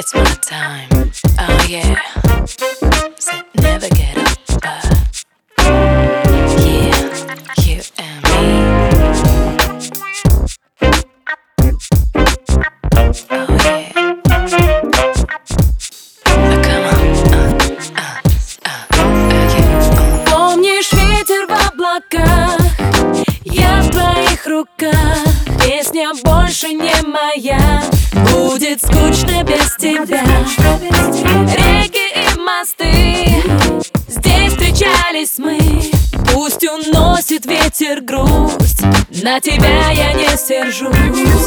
It's my time. Oh yeah. Said never get up. Yeah, you and me. Oh yeah. Come on. Yeah. Помнишь ветер в облаках? Я в твоих руках. Песня больше не моя. Будет скучно без тебя. Реки и мосты, здесь встречались мы. Пусть уносит ветер грусть, на тебя я не сержусь.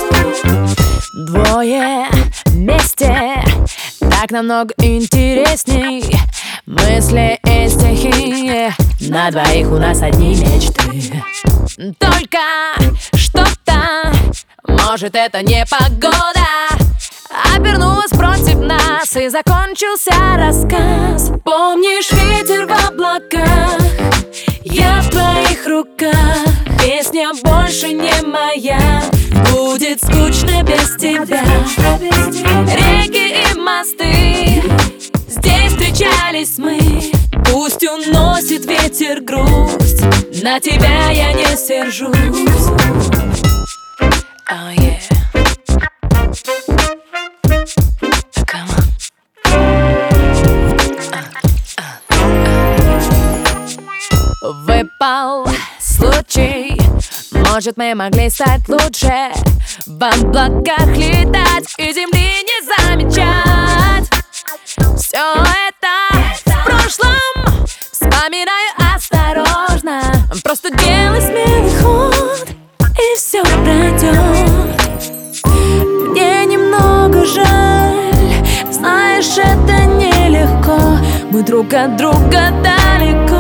Двое вместе, так намного интересней. Мысли и стихи, на двоих у нас одни мечты. Только что-то, может это не погода, обернулась против нас, и закончился рассказ. Помнишь ветер в облаках? Я в твоих руках. Песня больше не моя. Будет скучно без тебя. Реки и мосты, здесь встречались мы. Пусть уносит ветер грусть, на тебя я не сержусь. Oh yeah. Come on. Выпал случай, может, мы могли стать лучше, в облаках летать и земли не замечать. Все это в прошлом, вспоминаю осторожно. Просто делай смелый ход, и все пройдет. Мне немного жаль, знаешь, это нелегко. Мы друг от друга далеко.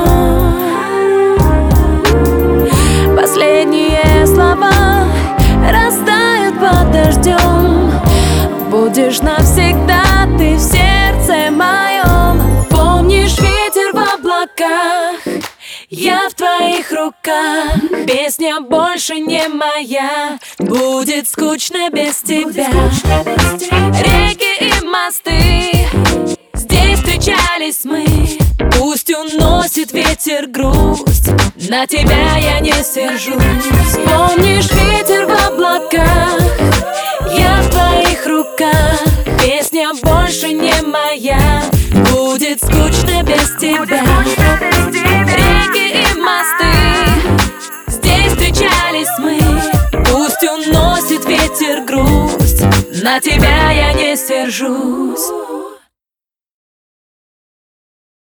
Последние слова растают под дождем. Будешь навсегда ты в сердце моем. Помнишь ветер в облаках? Я в твоих руках. Песня больше не моя. Будет скучно без тебя. Реки и мосты, здесь встречались мы. Пусть уносит ветер грусть, на тебя я не сержусь. Помнишь ветер в облаках? Я в твоих руках. Песня больше не моя. Будет скучно без тебя. Реки и мосты, здесь встречались мы. Пусть уносит ветер грусть, на тебя я не сержусь.